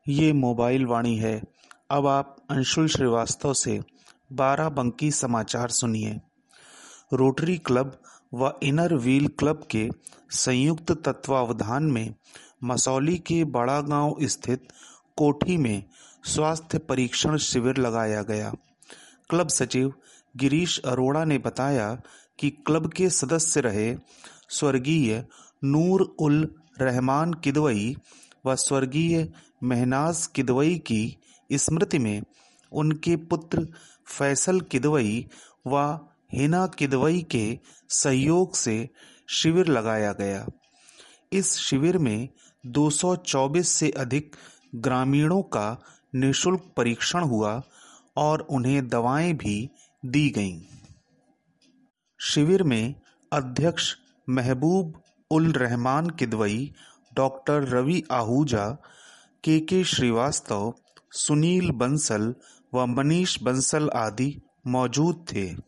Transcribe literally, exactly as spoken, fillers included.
ये मोबाइल वाणी है। अब आप अंशुल श्रीवास्तव से बाराबंकी समाचार सुनिए। रोटरी क्लब व इनर व्हील क्लब के संयुक्त तत्वावधान में मसौली के बड़ा गांव स्थित कोठी में स्वास्थ्य परीक्षण शिविर लगाया गया। क्लब सचिव गिरीश अरोड़ा ने बताया कि क्लब के सदस्य रहे स्वर्गीय नूर उल रहमान किदवई व स्वर्गीय महनाज किदवई की स्मृति में उनके पुत्र फैसल किदवई व हिना किदवई के सहयोग से शिविर लगाया गया। इस शिविर में दो सौ चौबीस से अधिक ग्रामीणों का निःशुल्क परीक्षण हुआ और उन्हें दवाएं भी दी गईं। शिविर में अध्यक्ष Mahboob ul Rahman Kidwai, doctor Ravi Ahuja, K K Srivastava, Sunil Bansal व मनीष बंसल आदि मौजूद थे।